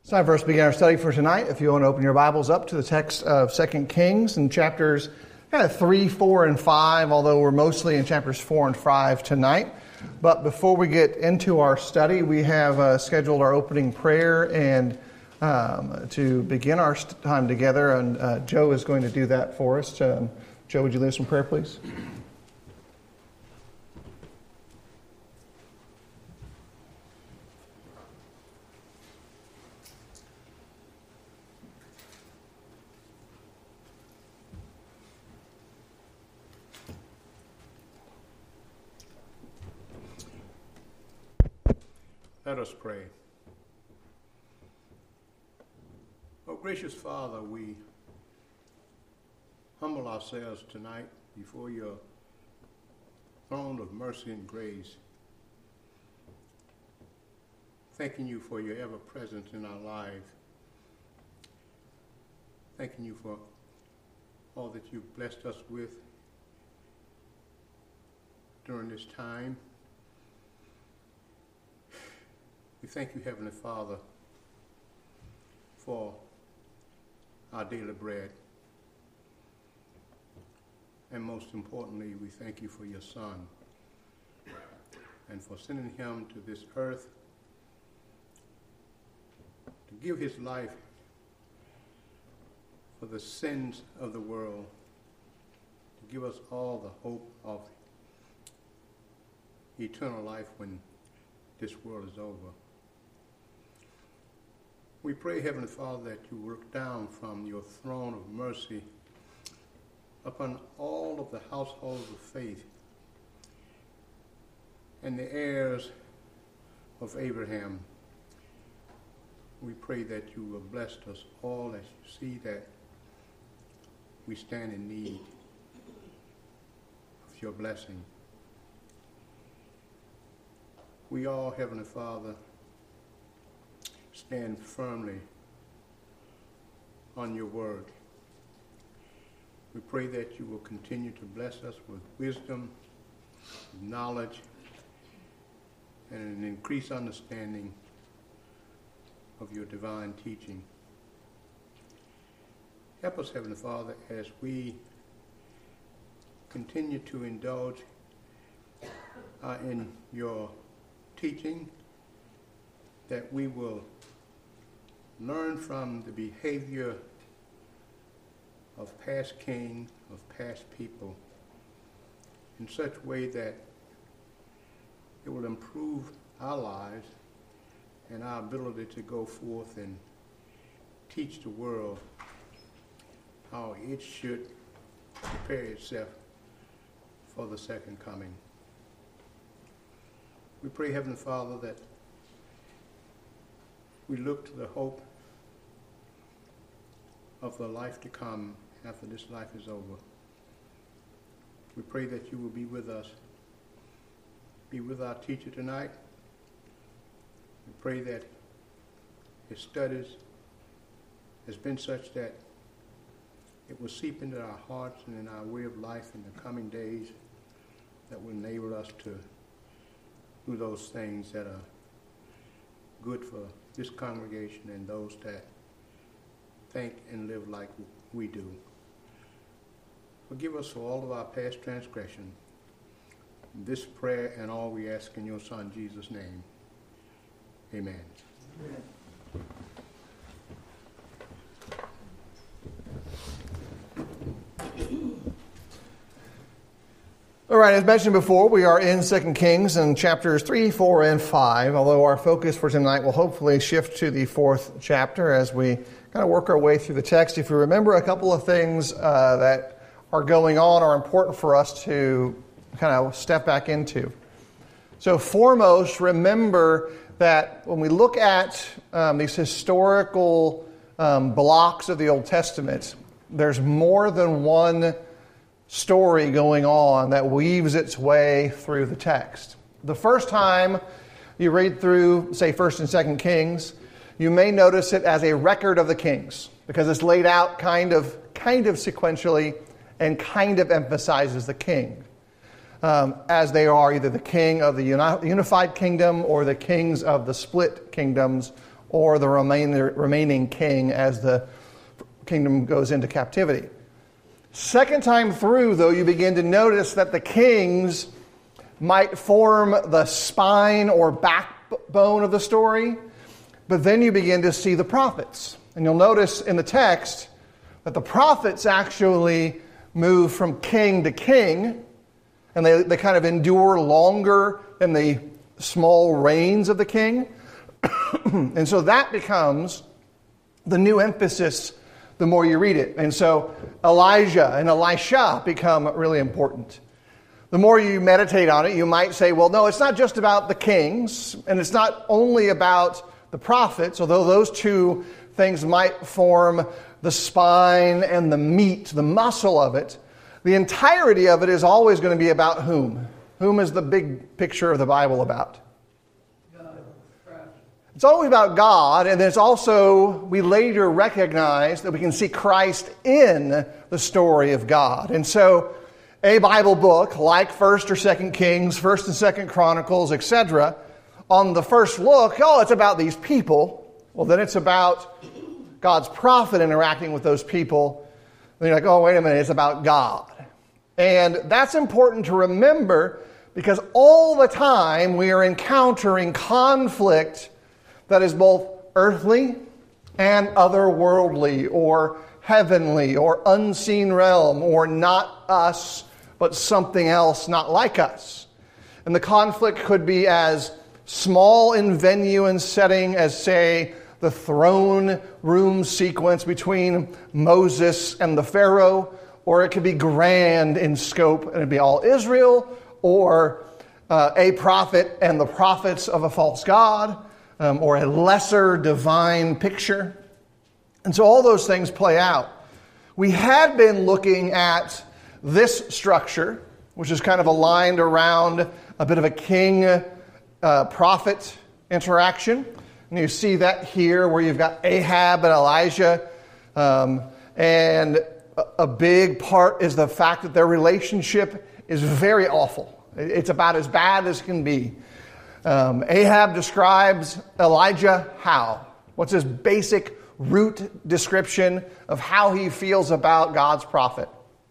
It's time for us to begin our study for tonight. If you want to open your Bibles up to the text of 2 Kings in chapters 3, 4, and 5, although we're mostly in chapters 4 and 5 tonight. But before we get into our study, we have scheduled our opening prayer and to begin our time together, and Joe is going to do that for us. Joe, would you lead us in prayer, please? Let us pray. Oh, gracious Father, we humble ourselves tonight before your throne of mercy and grace, thanking you for your ever-presence in our lives, thanking you for all that you've blessed us with during this time. We thank you, Heavenly Father, for our daily bread. And most importantly, we thank you for your Son and for sending him to this earth to give his life for the sins of the world, to give us all the hope of eternal life when this world is over. We pray, Heavenly Father, that you work down from your throne of mercy upon all of the households of faith and the heirs of Abraham. We pray that you will bless us all as you see that we stand in need of your blessing. We all, Heavenly Father, stand firmly on your word. We pray that you will continue to bless us with wisdom, knowledge, and an increased understanding of your divine teaching. Help us, Heavenly Father, as we continue to indulge in your teaching, that we will learn from the behavior of past kings, of past people, in such a way that it will improve our lives and our ability to go forth and teach the world how it should prepare itself for the second coming. We pray, Heavenly Father, that we look to the hope of the life to come after this life is over. We pray that you will be with us. Be with our teacher tonight. We pray that his studies has been such that it will seep into our hearts and in our way of life in the coming days, that will enable us to do those things that are good for this congregation and those that think and live like we do. Forgive us for all of our past transgression. This prayer and all we ask in your Son, Jesus' name. Amen. Amen. All right, as mentioned before, we are in 2 Kings in chapters 3, 4, and 5, although our focus for tonight will hopefully shift to the 4th chapter as we kind of work our way through the text. If you remember, a couple of things that are going on are important for us to kind of step back into. So foremost, remember that when we look at these historical blocks of the Old Testament, there's more than one story going on that weaves its way through the text. The first time you read through, say, 1st and 2nd Kings, you may notice it as a record of the kings, because it's laid out kind of sequentially and kind of emphasizes the king, as they are either the king of the unified kingdom or the kings of the split kingdoms or the remaining king as the kingdom goes into captivity. Second time through, though, you begin to notice that the kings might form the spine or backbone of the story, but then you begin to see the prophets. And you'll notice in the text that the prophets actually move from king to king, and they kind of endure longer than the small reigns of the king. And so that becomes the new emphasis the more you read it. And so Elijah and Elisha become really important. The more you meditate on it, you might say, well, no, it's not just about the kings, and it's not only about the prophets, although those two things might form the spine and the meat, the muscle of it. The entirety of it is always going to be about whom? Whom is the big picture of the Bible about? It's always about God, and it's also, we later recognize that we can see Christ in the story of God. And so, a Bible book like 1st or 2nd Kings, 1st and 2nd Chronicles, etc., on the first look, it's about these people. Well, then it's about God's prophet interacting with those people. Then you're like, oh, wait a minute, it's about God. And that's important to remember because all the time we are encountering conflict that is both earthly and otherworldly or heavenly or unseen realm or not us, but something else not like us. And the conflict could be as small in venue and setting as, say, the throne room sequence between Moses and the Pharaoh, or it could be grand in scope and it'd be all Israel, or a prophet and the prophets of a false god, or a lesser divine picture. And so all those things play out. We had been looking at this structure, which is kind of aligned around a bit of a king-prophet interaction. And you see that here where you've got Ahab and Elijah. And a big part is the fact that their relationship is very awful. It's about as bad as can be. Ahab describes Elijah how? What's his basic root description of how he feels about God's prophet?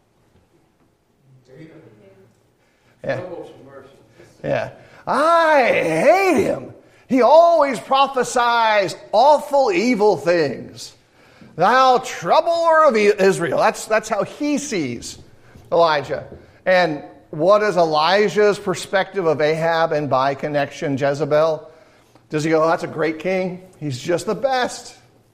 Yeah. Yeah. I hate him. He always prophesies awful, evil things. Thou troubler of Israel. That's how he sees Elijah. And what is Elijah's perspective of Ahab and by connection Jezebel? Does he go, that's a great king? He's just the best.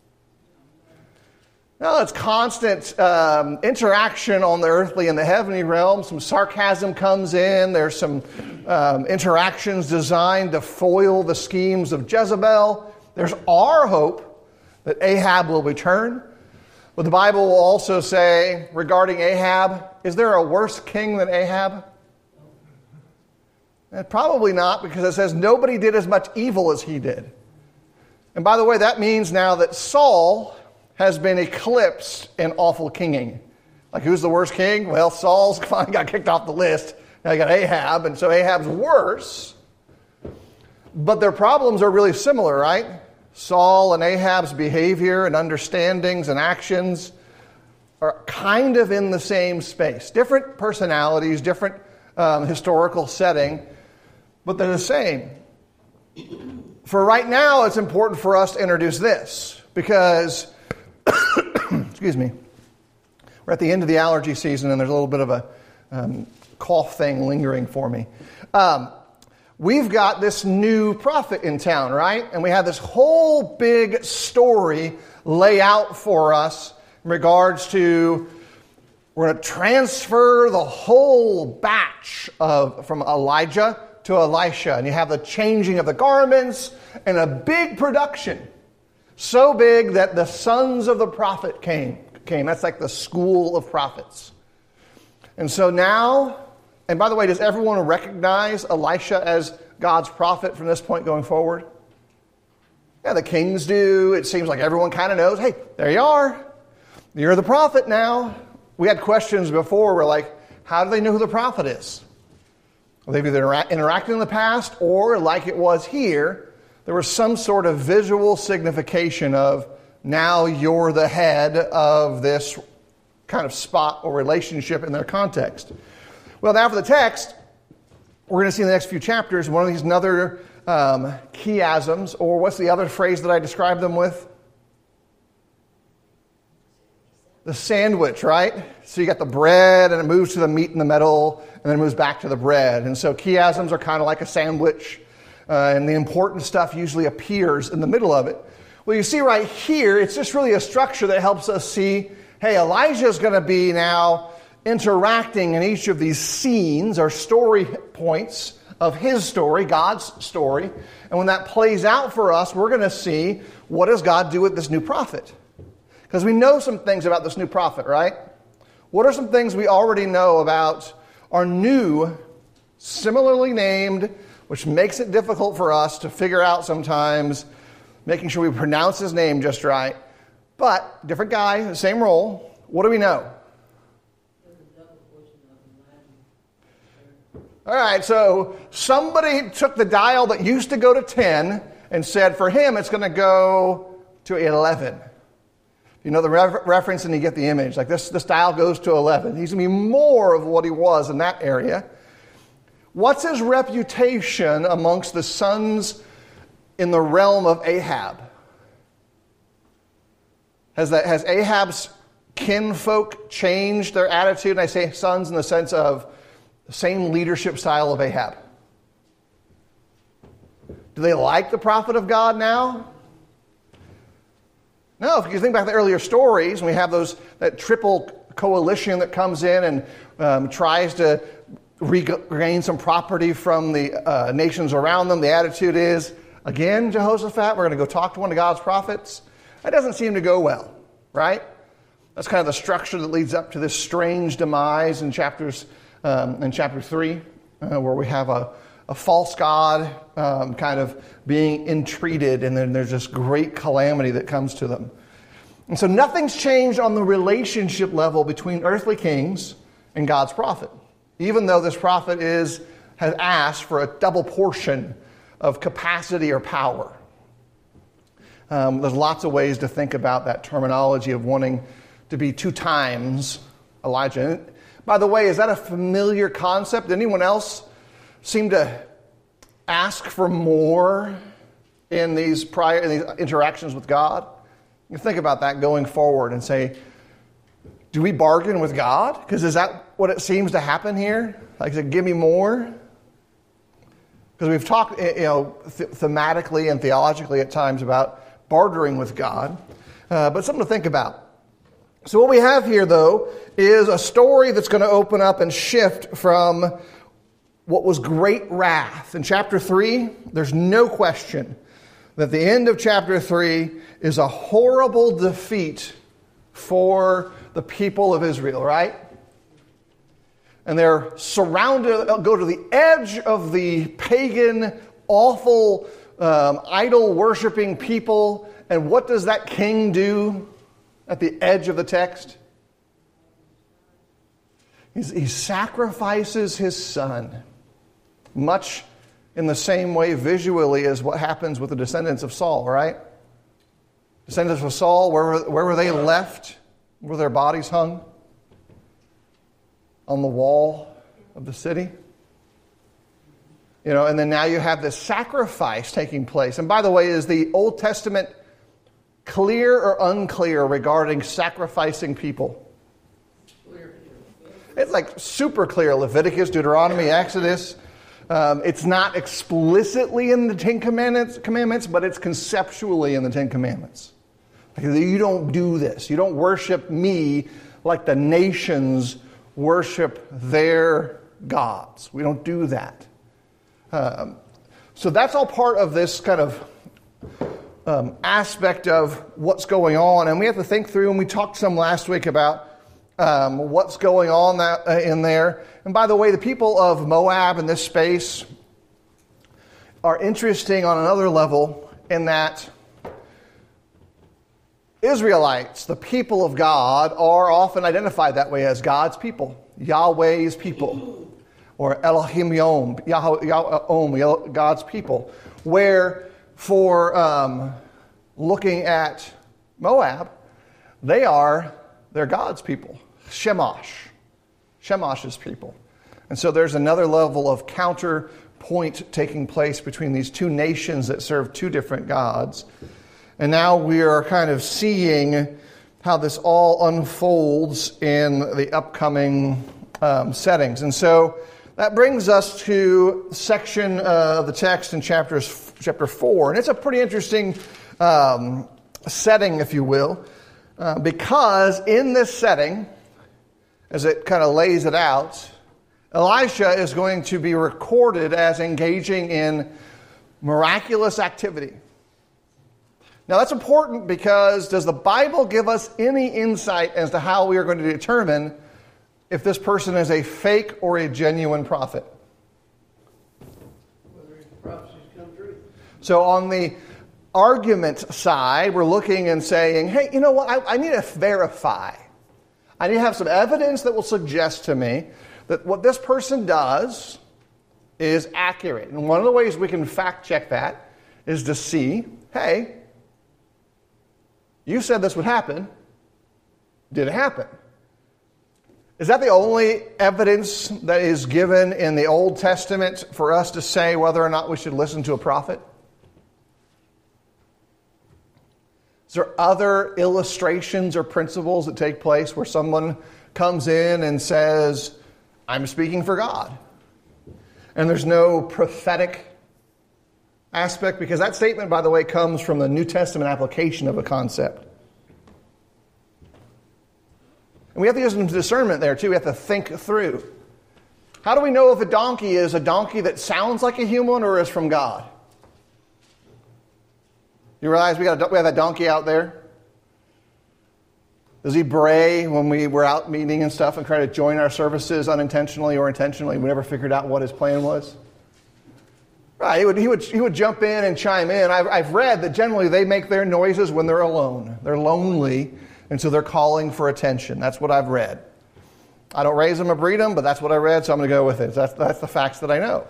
No, it's constant interaction on the earthly and the heavenly realm. Some sarcasm comes in. There's some interactions designed to foil the schemes of Jezebel. There's our hope that Ahab will return. But the Bible will also say regarding Ahab, is there a worse king than Ahab? Probably not, because it says nobody did as much evil as he did. And by the way, that means now that Saul has been eclipsed in awful kinging. Like, who's the worst king? Well, Saul's finally got kicked off the list. Now you got Ahab, and so Ahab's worse. But their problems are really similar, right? Saul and Ahab's behavior and understandings and actions are kind of in the same space. Different personalities, different historical setting, but they're the same. For right now, it's important for us to introduce this because, excuse me, we're at the end of the allergy season and there's a little bit of a cough thing lingering for me. We've got this new prophet in town, right? And we have this whole big story lay out for us in regards to, we're going to transfer the whole batch from Elijah to Elisha. And you have the changing of the garments and a big production. So big that the sons of the prophet came. That's like the school of prophets. And so now, and by the way, does everyone recognize Elisha as God's prophet from this point going forward? Yeah, the kings do. It seems like everyone kind of knows, hey, there you are. You're the prophet now. We had questions before. We're like, how do they know who the prophet is? Well, they've either interacted in the past or, like it was here, there was some sort of visual signification of now you're the head of this kind of spot or relationship in their context. Well, now for the text, we're going to see in the next few chapters one of these other chiasms, or what's the other phrase that I described them with? The sandwich, right? So you got the bread, and it moves to the meat in the middle, and then it moves back to the bread. And so chiasms are kind of like a sandwich, and the important stuff usually appears in the middle of it. Well, you see right here, it's just really a structure that helps us see, hey, Elijah's going to be now interacting in each of these scenes or story points of his story, God's story. And when that plays out for us, we're going to see, what does God do with this new prophet? Because we know some things about this new prophet, right? What are some things we already know about our new, similarly named, which makes it difficult for us to figure out sometimes, making sure we pronounce his name just right. But, different guy, same role. What do we know? All right, so somebody took the dial that used to go to 10 and said, for him, it's going to go to 11. You know the reference and you get the image. Like this dial goes to 11. He's going to be more of what he was in that area. What's his reputation amongst the sons in the realm of Ahab? Has Ahab's kinfolk changed their attitude? And I say sons in the sense of the same leadership style of Ahab. Do they like the prophet of God now? No, if you think back to the earlier stories, we have that triple coalition that comes in and tries to regain some property from the nations around them. The attitude is, again, Jehoshaphat, we're going to go talk to one of God's prophets. That doesn't seem to go well, right? That's kind of the structure that leads up to this strange demise in chapter 3, where we have a false god kind of being entreated, and then there's this great calamity that comes to them. And so nothing's changed on the relationship level between earthly kings and God's prophet, even though this prophet has asked for a double portion of capacity or power. There's lots of ways to think about that terminology of wanting to be 2 times Elijah. And by the way, is that a familiar concept? Did anyone else seem to ask for more in these interactions with God? You think about that going forward and say, do we bargain with God? Because is that what it seems to happen here? Like, give me more? Because we've talked, thematically and theologically at times about bartering with God, but something to think about. So what we have here, though, is a story that's going to open up and shift from what was great wrath. In chapter 3, there's no question that the end of chapter 3 is a horrible defeat for the people of Israel, right? And they're surrounded, go to the edge of the pagan, awful, idol-worshiping people. And what does that king do at the edge of the text? He sacrifices his son, much in the same way visually as what happens with the descendants of Saul, right? Descendants of Saul, where were they left? Where were their bodies hung? On the wall of the city. And then now you have this sacrifice taking place. And by the way, is the Old Testament clear or unclear regarding sacrificing people? It's like super clear. Leviticus, Deuteronomy, Exodus. It's not explicitly in the Ten Commandments, but it's conceptually in the Ten Commandments. Like, you don't do this. You don't worship me like the nations worship their gods. We don't do that. So that's all part of this kind of aspect of what's going on. And we have to think through, and we talked some last week about what's going on in there. And by the way, the people of Moab in this space are interesting on another level in that Israelites, the people of God, are often identified that way as God's people, Yahweh's people, or Elohim Yom, God's people, where for looking at Moab, they're God's people. Shemash's people. And so there's another level of counterpoint taking place between these two nations that serve two different gods. And now we are kind of seeing how this all unfolds in the upcoming settings. And so that brings us to the section of the text in chapter 4. And it's a pretty interesting setting, if you will, because in this setting, as it kind of lays it out, Elisha is going to be recorded as engaging in miraculous activity. Now that's important because does the Bible give us any insight as to how we are going to determine if this person is a fake or a genuine prophet? Whether his prophecies come true. So on the argument side, we're looking and saying, hey, you know what? I need to verify. I need to have some evidence that will suggest to me that what this person does is accurate. And one of the ways we can fact check that is to see, hey, you said this would happen. Did it happen? Is that the only evidence that is given in the Old Testament for us to say whether or not we should listen to a prophet? Is there other illustrations or principles that take place where someone comes in and says, I'm speaking for God? And there's no prophetic aspect, because that statement, by the way, comes from the New Testament application of a concept. And we have to use some discernment there, too. We have to think through. How do we know if a donkey is a donkey that sounds like a human or is from God? You realize we have that donkey out there? Does he bray when we were out meeting and stuff and try to join our services unintentionally or intentionally? We never figured out what his plan was. Right, he would jump in and chime in. I've read that generally they make their noises when they're alone. They're lonely, and so they're calling for attention. That's what I've read. I don't raise them or breed them, but that's what I read, so I'm going to go with it. That's the facts that I know.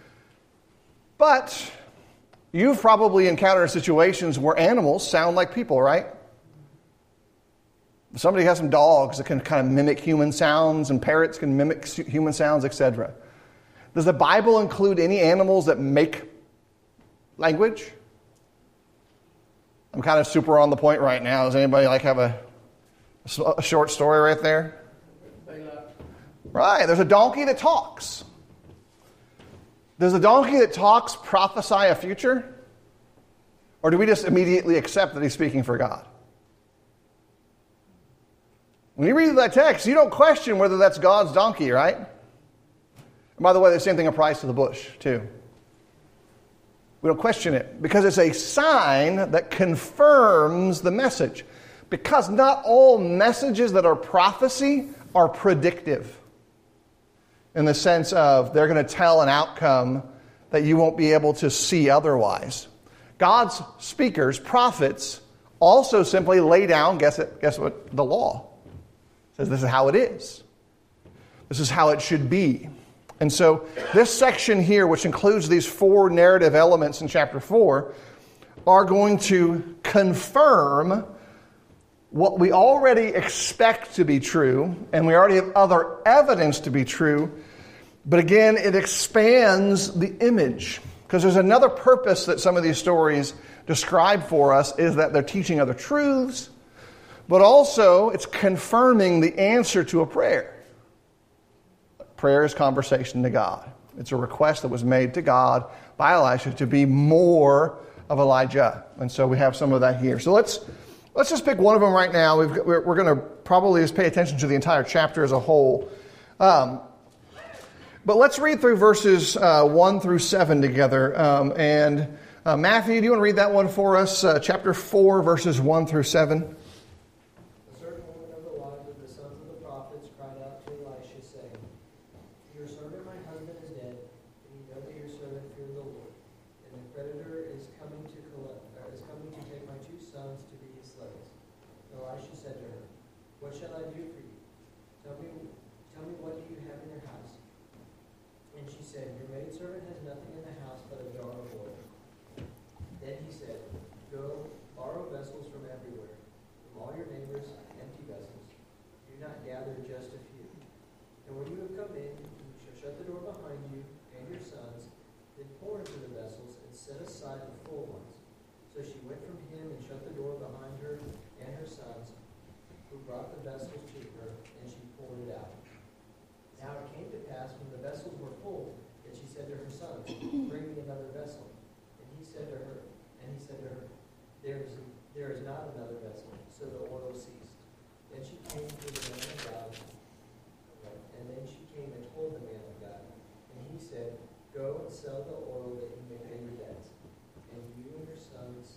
But you've probably encountered situations where animals sound like people, right? Somebody has some dogs that can kind of mimic human sounds, and parrots can mimic human sounds, etc. Does the Bible include any animals that make language? I'm kind of super on the point right now. Does anybody have a short story right there? Right, there's a donkey that talks. Does the donkey that talks prophesy a future? Or do we just immediately accept that he's speaking for God? When you read that text, you don't question whether that's God's donkey, right? And by the way, the same thing applies to the bush, too. We don't question it because it's a sign that confirms the message. Because not all messages that are prophecy are predictive, in the sense of they're going to tell an outcome that you won't be able to see otherwise. God's speakers, prophets, also simply lay down, guess what? The law. It says this is how it is. This is how it should be. And so this section here, which includes these 4 narrative elements in chapter 4, are going to confirm what we already expect to be true, and we already have other evidence to be true. But again, it expands the image. Because there's another purpose that some of these stories describe for us, is that they're teaching other truths, but also it's confirming the answer to a prayer. Prayer is conversation to God. It's a request that was made to God by Elisha to be more of Elijah. And so we have some of that here. So let's just pick one of them right now. We're going to probably just pay attention to the entire chapter as a whole. But let's read through verses 1 through 7 together. Matthew, do you want to read that one for us? Chapter 4, verses 1 through 7. Then full ones. So she went from him and shut the door behind her and her sons, who brought the vessels to her, and she poured it out. Now it came to pass, when the vessels were full, that she said to her sons, Bring me another vessel. And he said to her, There is not another vessel. So the oil ceased. Then she came to the man of God, and then she came and told the man of God. And he said, Go and sell the oil that you may pay your debts, and you and your sons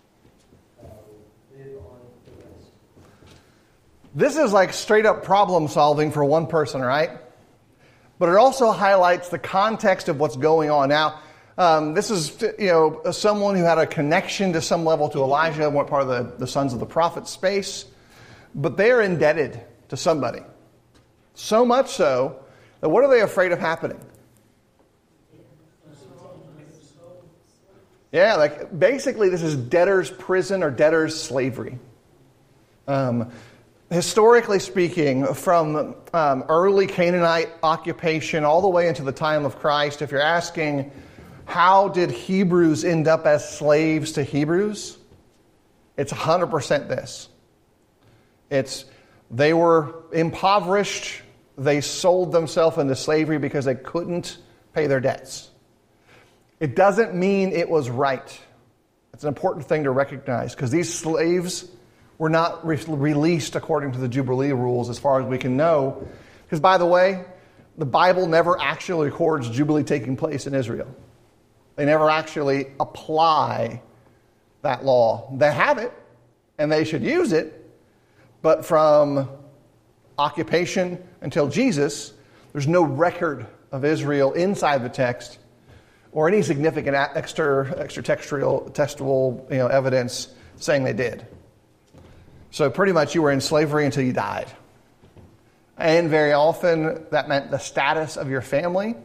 live on the rest. This is like straight up problem solving for one person, right? But it also highlights the context of what's going on. Now, this is, someone who had a connection to some level to Elijah, one part of the sons of the prophet space, but they are indebted to somebody. So much so that what are they afraid of happening? Yeah, like basically this is debtor's prison or debtor's slavery. Historically speaking, from early Canaanite occupation all the way into the time of Christ, if you're asking how did Hebrews end up as slaves to Hebrews, it's 100% this. They were impoverished, they sold themselves into slavery because they couldn't pay their debts. It doesn't mean it was right. It's an important thing to recognize because these slaves were not released according to the Jubilee rules as far as we can know. Because, by the way, the Bible never actually records Jubilee taking place in Israel. They never actually apply that law. They have it, and they should use it, but from occupation until Jesus, there's no record of Israel inside the text or any significant textual evidence saying they did. So pretty much you were in slavery until you died. And very often that meant the status of your family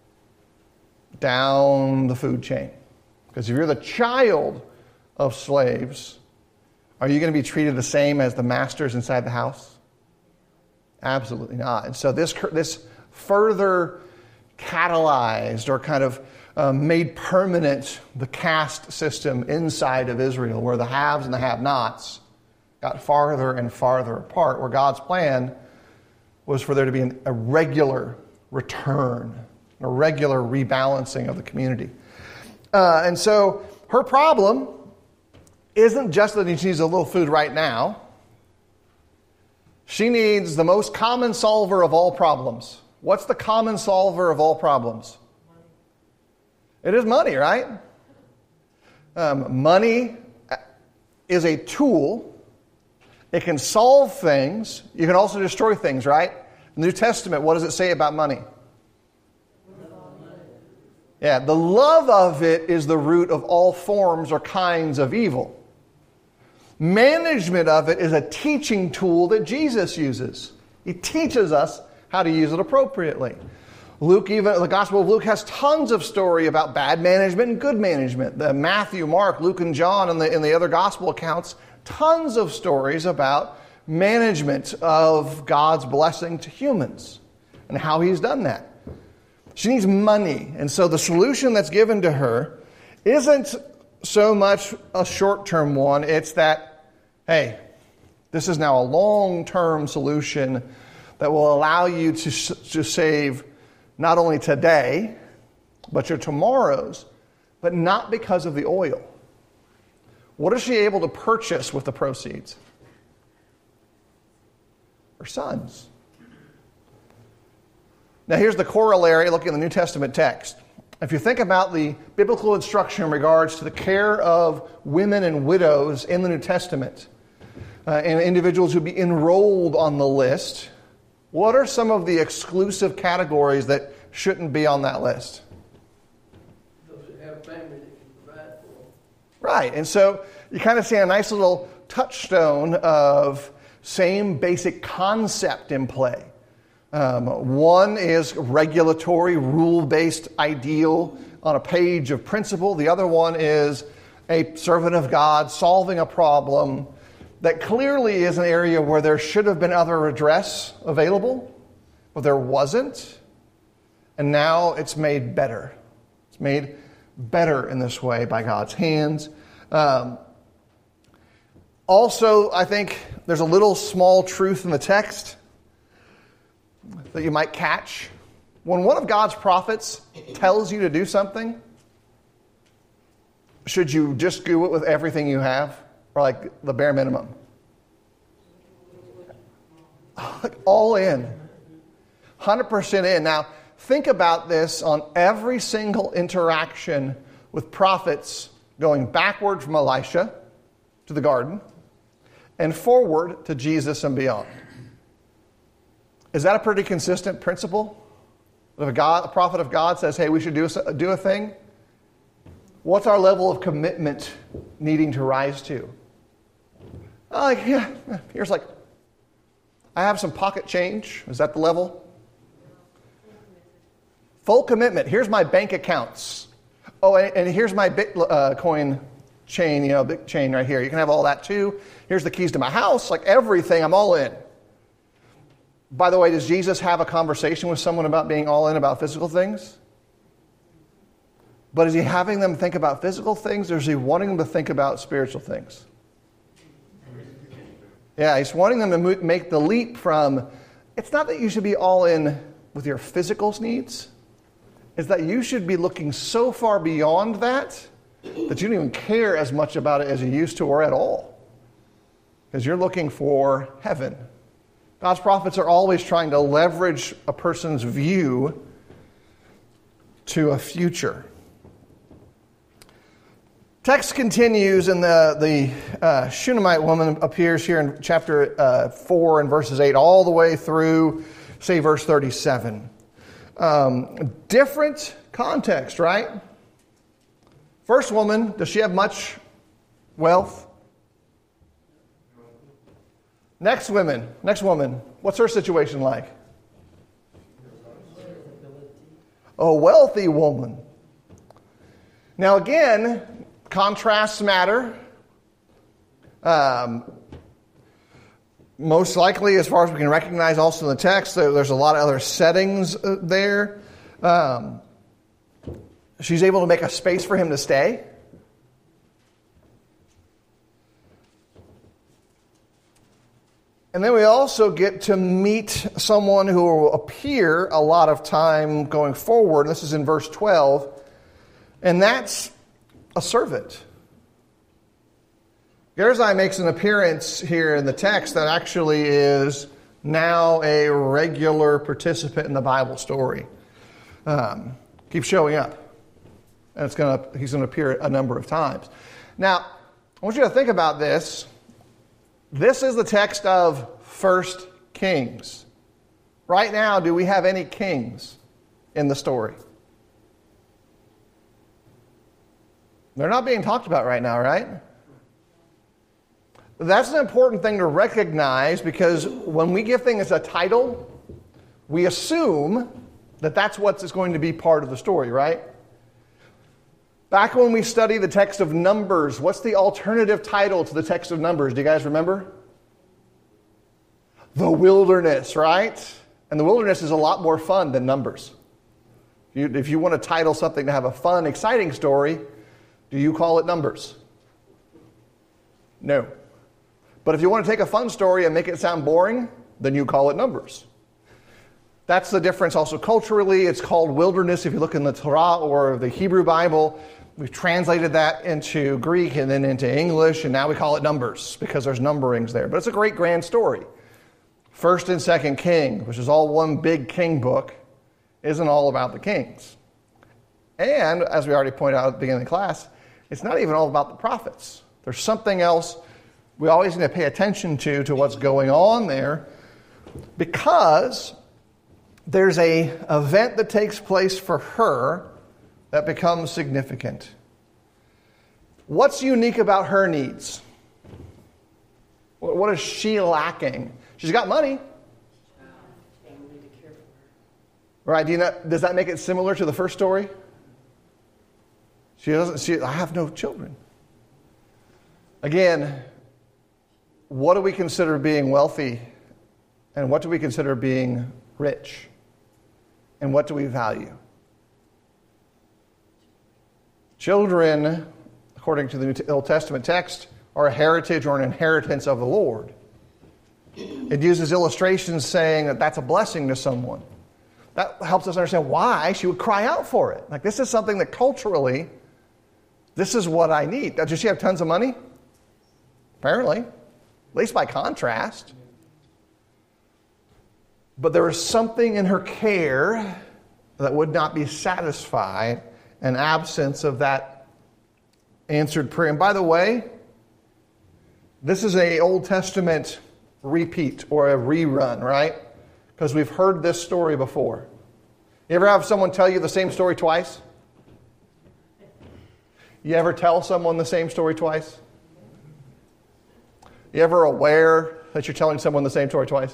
down the food chain. Because if you're the child of slaves, are you going to be treated the same as the masters inside the house? Absolutely not. And so this further catalyzed or kind of made permanent the caste system inside of Israel, where the haves and the have-nots got farther and farther apart, where God's plan was for there to be a regular return, a regular rebalancing of the community. And so her problem isn't just that she needs a little food right now. She needs the most common solver of all problems. What's the common solver of all problems? Money. It is money, right? Money is a tool. It can solve things. You can also destroy things, right? In the New Testament, what does it say about money? Yeah, the love of it is the root of all forms or kinds of evil. Management of it is a teaching tool that Jesus uses. He teaches us how to use it appropriately. The Gospel of Luke has tons of story about bad management and good management. Matthew, Mark, Luke, and John in the other Gospel accounts, tons of stories about management of God's blessing to humans and how He's done that. She needs money. And so the solution that's given to her isn't so much a short-term one. It's that, hey, this is now a long-term solution that will allow you to save not only today, but your tomorrows, but not because of the oil. What is she able to purchase with the proceeds? Her sons. Now here's the corollary looking at the New Testament text. If you think about the biblical instruction in regards to the care of women and widows in the New Testament, and individuals who be enrolled on the list, what are some of the exclusive categories that shouldn't be on that list? Those that have family that can provide for them. Right, and so you kind of see a nice little touchstone of same basic concept in play. One is regulatory, rule-based ideal on a page of principle. The other one is a servant of God solving a problem that clearly is an area where there should have been other redress available, but there wasn't. And now it's made better. It's made better in this way by God's hands. Also, I think there's a little small truth in the text that you might catch. When one of God's prophets tells you to do something, should you just do it with everything you have? Or like the bare minimum? Like all in. 100% in. Now, think about this on every single interaction with prophets going backward from Elisha to the garden and forward to Jesus and beyond. Is that a pretty consistent principle? If a prophet of God says, hey, we should do a thing, what's our level of commitment needing to rise to? Here's I have some pocket change. Is that the level? Full commitment. Here's my bank accounts. Oh, and here's my Bitcoin chain, big chain right here. You can have all that too. Here's the keys to my house. Like everything, I'm all in. By the way, does Jesus have a conversation with someone about being all in about physical things? But is he having them think about physical things, or is he wanting them to think about spiritual things? Yeah, he's wanting them to make the leap from, it's not that you should be all in with your physical needs. It's that you should be looking so far beyond that you don't even care as much about it as you used to or at all. Because you're looking for heaven. God's prophets are always trying to leverage a person's view to a future. Text continues, and the Shunammite woman appears here in chapter 4 and verses 8 all the way through, say, verse 37. Different context, right? First woman, does she have much wealth? Next woman, what's her situation like? A wealthy woman. Now again, contrasts matter. Most likely, as far as we can recognize also in the text, there's a lot of other settings there. She's able to make a space for him to stay. And then we also get to meet someone who will appear a lot of time going forward. This is in verse 12. And that's a servant. Gehazi makes an appearance here in the text that actually is now a regular participant in the Bible story. Keeps showing up. And he's going to appear a number of times. Now, I want you to think about this. This is the text of 1 Kings. Right now, do we have any kings in the story? They're not being talked about right now, right? That's an important thing to recognize, because when we give things a title, we assume that that's what's going to be part of the story, right? Back when we study the text of Numbers, what's the alternative title to the text of Numbers? Do you guys remember? The Wilderness, right? And the Wilderness is a lot more fun than Numbers. If you want to title something to have a fun, exciting story, do you call it Numbers? No. But if you want to take a fun story and make it sound boring, then you call it Numbers. That's the difference also culturally. It's called Wilderness if you look in the Torah or the Hebrew Bible. We've translated that into Greek and then into English, and now we call it Numbers because there's numberings there. But it's a great grand story. 1st and 2nd King, which is all one big king book, isn't all about the kings. And, as we already pointed out at the beginning of the class, it's not even all about the prophets. There's something else we always need to pay attention to what's going on there, because there's an event that takes place for her that becomes significant. What's unique about her needs? What is she lacking? She's got money. Family to care for. Right? Does that make it similar to the first story? I have no children. Again, what do we consider being wealthy? And what do we consider being rich? And what do we value? Children, according to the Old Testament text, are a heritage or an inheritance of the Lord. It uses illustrations saying that that's a blessing to someone. That helps us understand why she would cry out for it. Like, this is something that culturally, this is what I need. Now, does she have tons of money? Apparently. At least by contrast. But there was something in her care that would not be satisfied in absence of that answered prayer. And by the way, this is an Old Testament repeat or a rerun, right? Because we've heard this story before. You ever have someone tell you the same story twice? You ever tell someone the same story twice? You ever aware that you're telling someone the same story twice?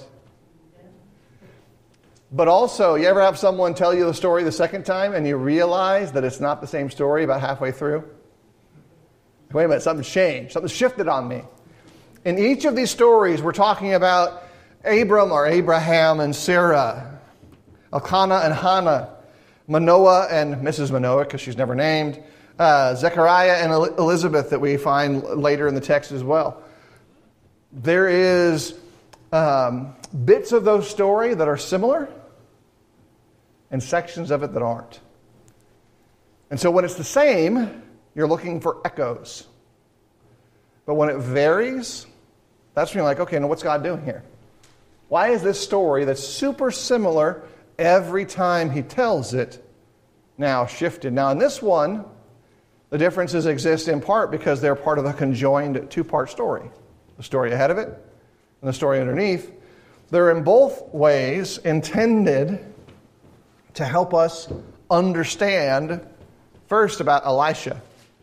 But also, you ever have someone tell you the story the second time and you realize that it's not the same story about halfway through? Wait a minute, something's changed. Something's shifted on me. In each of these stories, we're talking about Abram or Abraham and Sarah, Elkanah and Hannah, Manoah and Mrs. Manoah, because she's never named, Zechariah and Elizabeth that we find later in the text as well. There is bits of those stories that are similar and sections of it that aren't. And so when it's the same, you're looking for echoes. But when it varies, that's when you're like, okay, now what's God doing here? Why is this story that's super similar every time he tells it now shifted? Now in this one, the differences exist in part because they're part of a conjoined two-part story. The story ahead of it and the story underneath. They're in both ways intended to help us understand first about Elisha.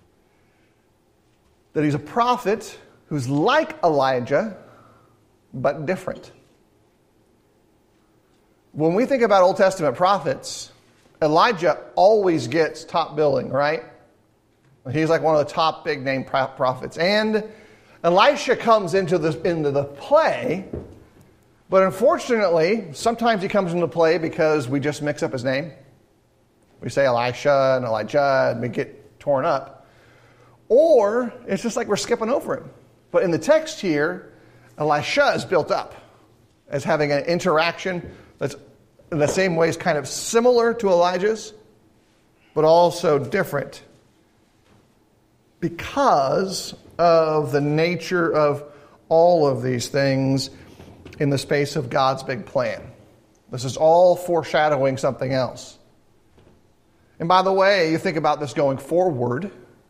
That he's a prophet who's like Elijah, but different. When we think about Old Testament prophets, Elijah always gets top billing, right? He's like one of the top big name prophets. And Elisha comes into the play, but unfortunately, sometimes he comes into play because we just mix up his name. We say Elisha and Elijah, and we get torn up. Or it's just like we're skipping over him. But in the text here, Elisha is built up as having an interaction that's in the same ways kind of similar to Elijah's, but also different because of the nature of all of these things in the space of God's big plan. This is all foreshadowing something else. And by the way, you think about this going forward,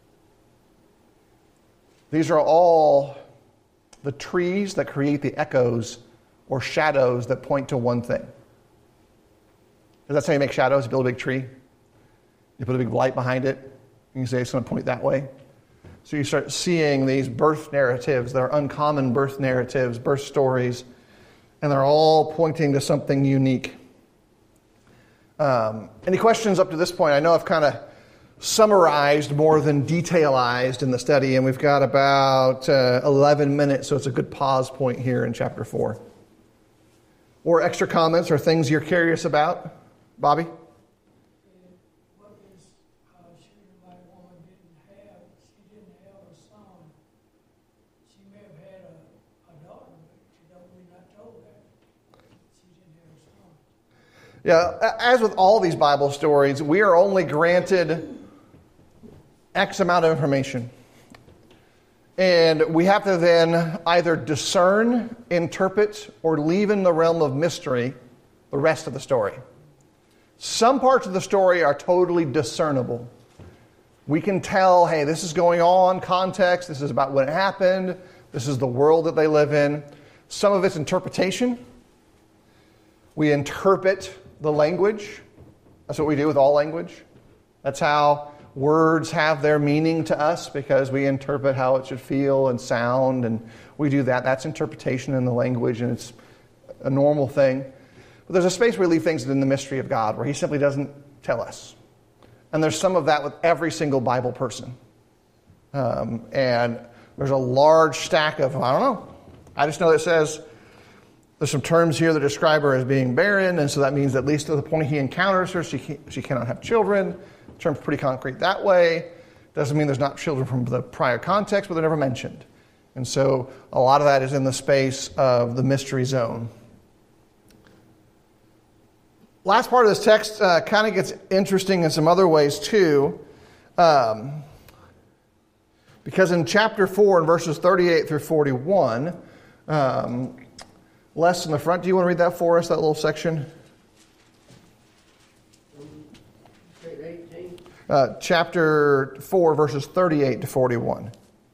these are all the trees that create the echoes or shadows that point to one thing. Because that's how you make shadows. You build a big tree. You put a big light behind it. And you say it's going to point that way. So you start seeing these birth narratives that are uncommon birth narratives, birth stories, and they're all pointing to something unique. Any questions up to this point? I know I've kind of summarized more than detailized in the study, and we've got about 11 minutes, so it's a good pause point here in chapter 4. Or extra comments or things you're curious about? Bobby? What is Shunammite woman didn't have? She didn't have a son. She may have had a daughter, but we're not told that. She didn't have a son. Yeah, as with all these Bible stories, we are only granted X amount of information. And we have to then either discern, interpret, or leave in the realm of mystery the rest of the story. Some parts of the story are totally discernible. We can tell, hey, this is going on, context, this is about when it happened, this is the world that they live in. Some of it's interpretation. We interpret the language. That's what we do with all language. That's how words have their meaning to us, because we interpret how it should feel and sound, and we do that. That's interpretation in the language, and it's a normal thing. But there's a space where we leave things in the mystery of God, where he simply doesn't tell us. And there's some of that with every single Bible person. And there's a large stack of, I don't know. I just know that it says there's some terms here that describe her as being barren, and so that means at least to the point he encounters her, she cannot have children. Term's pretty concrete that way. Doesn't mean there's not children from the prior context, but they're never mentioned. And so a lot of that is in the space of the mystery zone. Last part of this text kind of gets interesting in some other ways too. Because in chapter 4 and verses 38 through 41, less in the front, do you want to read that for us, that little section? Chapter 4, verses 38 to 41.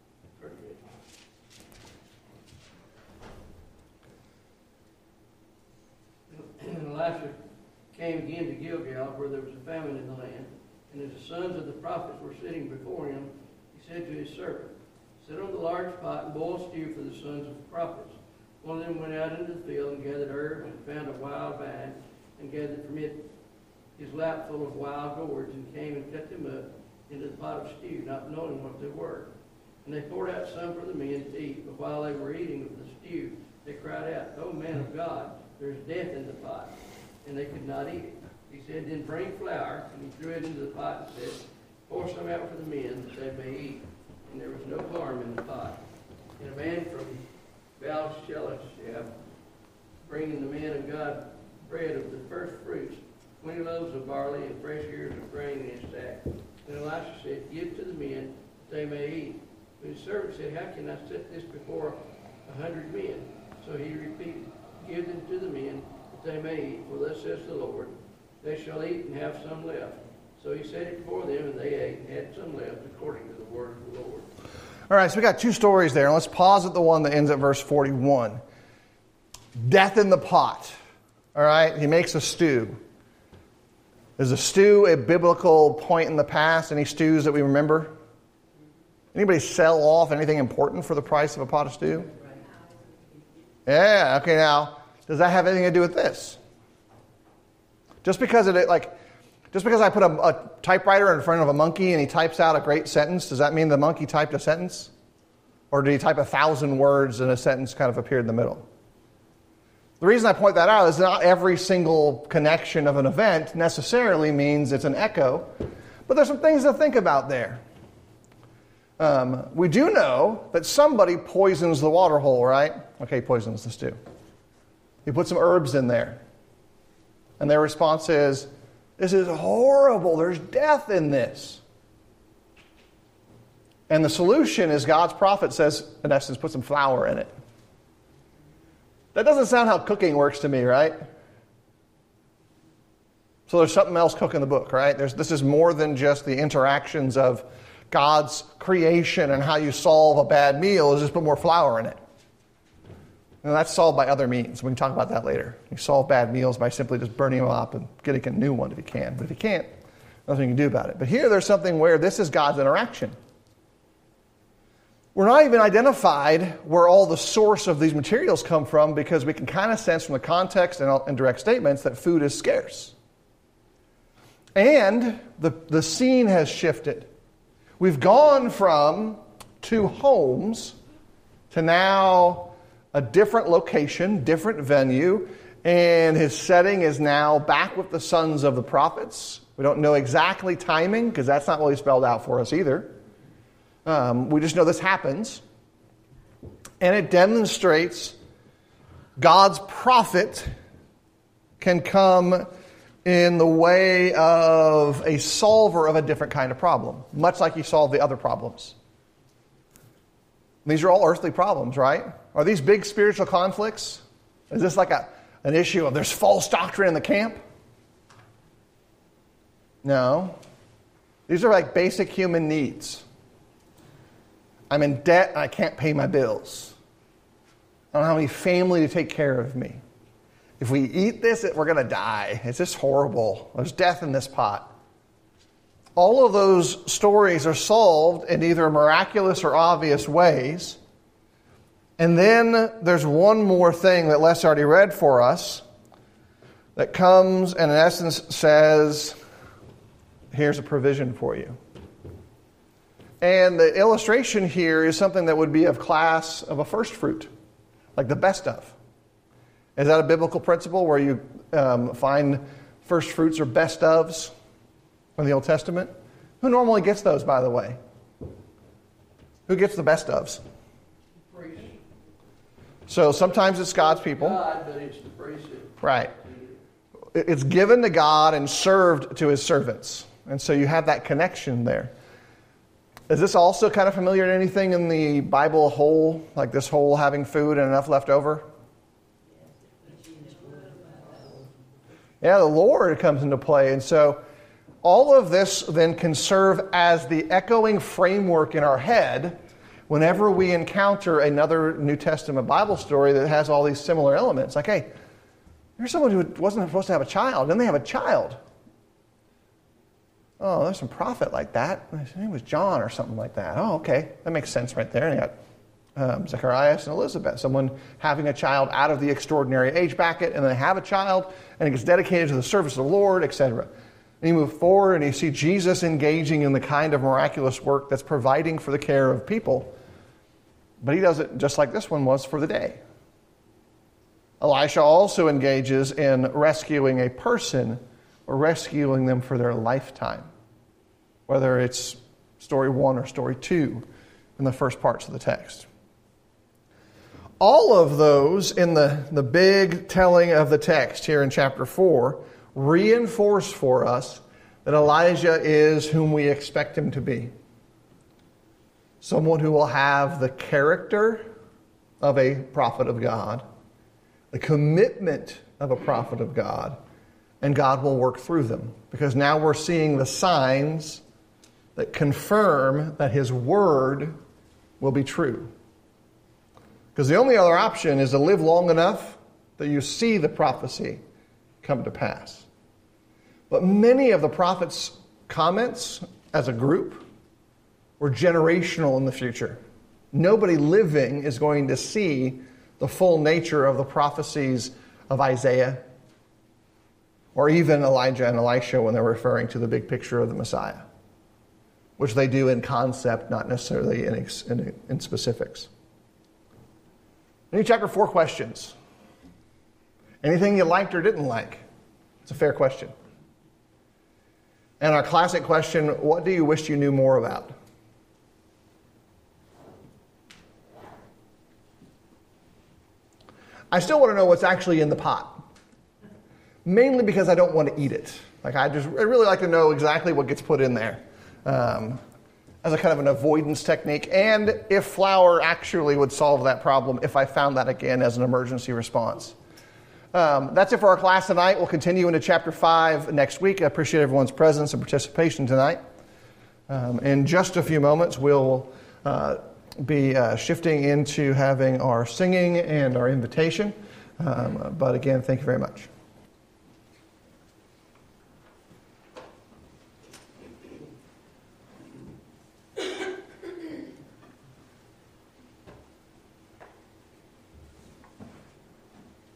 And Elisha came again to Gilgal, where there was a famine in the land. And as the sons of the prophets were sitting before him, he said to his servant, "Sit on the large pot and boil stew for the sons of the prophets." One of them went out into the field and gathered herb and found a wild vine and gathered from it his lap full of wild gourds and came and cut them up into the pot of stew, not knowing what they were. And they poured out some for the men to eat, but while they were eating of the stew, they cried out, "O man of God, there is death in the pot." And they could not eat it. He said, "Then bring flour," and he threw it into the pot and said, "Pour some out for the men, that they may eat." And there was no harm in the pot. And a man from Baal-Shalishah, bringing the man of God bread of the first fruits, 20 loaves of barley and fresh ears of grain in his sack. And Elisha said, "Give to the men, that they may eat." But his servant said, "How can I set this before 100 men?" So he repeated, "Give them to the men, that they may eat. For thus says the Lord, they shall eat and have some left." So he set it before them, and they ate and had some left, according to the word of the Lord. All right, so we got two stories there. Let's pause at the one that ends at verse 41. Death in the pot. All right, he makes a stew. Is a stew a biblical point in the past? Any stews that we remember? Anybody sell off anything important for the price of a pot of stew? Yeah, okay, now, does that have anything to do with this? Just because I put a typewriter in front of a monkey and he types out a great sentence, does that mean the monkey typed a sentence? Or did he type 1,000 words and a sentence kind of appeared in the middle? The reason I point that out is not every single connection of an event necessarily means it's an echo, but there's some things to think about there. We do know that somebody poisons the water hole, right? Okay, he poisons the stew. He put some herbs in there. And their response is, "This is horrible. There's death in this." And the solution is God's prophet says, in essence, put some flour in it. That doesn't sound how cooking works to me, right? So there's something else cooking the book, right? This is more than just the interactions of God's creation and how you solve a bad meal is just put more flour in it. And that's solved by other means. We can talk about that later. You solve bad meals by simply just burning them up and getting a new one if you can. But if you can't, nothing you can do about it. But here there's something where this is God's interaction. We're not even identified where all the source of these materials come from because we can kind of sense from the context and direct statements that food is scarce. And the scene has shifted. We've gone from two homes to now a different location, different venue, and his setting is now back with the sons of the prophets. We don't know exactly timing because that's not really spelled out for us either. We just know this happens. And it demonstrates God's prophet can come in the way of a solver of a different kind of problem, much like he solved the other problems. These are all earthly problems, right? Are these big spiritual conflicts? Is this like an issue of there's false doctrine in the camp? No. These are like basic human needs. I'm in debt and I can't pay my bills. I don't have any family to take care of me. If we eat this, we're going to die. It's just horrible. There's death in this pot. All of those stories are solved in either miraculous or obvious ways. And then there's one more thing that Les already read for us that comes and in essence says, here's a provision for you. And the illustration here is something that would be of class of a first fruit, like the best of. Is that a biblical principle where you find first fruits or best ofs in the Old Testament? Who normally gets those, by the way? Who gets the best ofs? Priest. So sometimes it's God's people. God, but it's the priest. Right. It's given to God and served to his servants. And so you have that connection there. Is this also kind of familiar to anything in the Bible whole, like this whole having food and enough left over? Yeah, the Lord comes into play. And so all of this then can serve as the echoing framework in our head whenever we encounter another New Testament Bible story that has all these similar elements. Like, hey, there's someone who wasn't supposed to have a child, then they have a child. Oh, there's some prophet like that. His name was John or something like that. Oh, okay. That makes sense right there. And you got Zacharias and Elizabeth, someone having a child out of the extraordinary age bracket, and then they have a child, and it gets dedicated to the service of the Lord, etc. And you move forward, and you see Jesus engaging in the kind of miraculous work that's providing for the care of people. But he does it just like this one was for the day. Elisha also engages in rescuing a person or rescuing them for their lifetime, whether it's story 1 or story 2 in the first parts of the text. All of those in the big telling of the text here in chapter 4 reinforce for us that Elijah is whom we expect him to be. Someone who will have the character of a prophet of God, the commitment of a prophet of God, and God will work through them. Because now we're seeing the signs that confirm that his word will be true. Because the only other option is to live long enough that you see the prophecy come to pass. But many of the prophet's comments as a group were generational in the future. Nobody living is going to see the full nature of the prophecies of Isaiah or even Elijah and Elisha when they're referring to the big picture of the Messiah, which they do in concept, not necessarily in specifics. New chapter 4 questions. Anything you liked or didn't like? It's a fair question. And our classic question, what do you wish you knew more about? I still want to know what's actually in the pot. Mainly because I don't want to eat it. I really like to know exactly what gets put in there. As a kind of an avoidance technique, and if flour actually would solve that problem if I found that again as an emergency response. That's it for our class tonight. We'll continue into chapter 5 next week. I appreciate everyone's presence and participation tonight. In just a few moments, we'll be shifting into having our singing and our invitation. But again, thank you very much.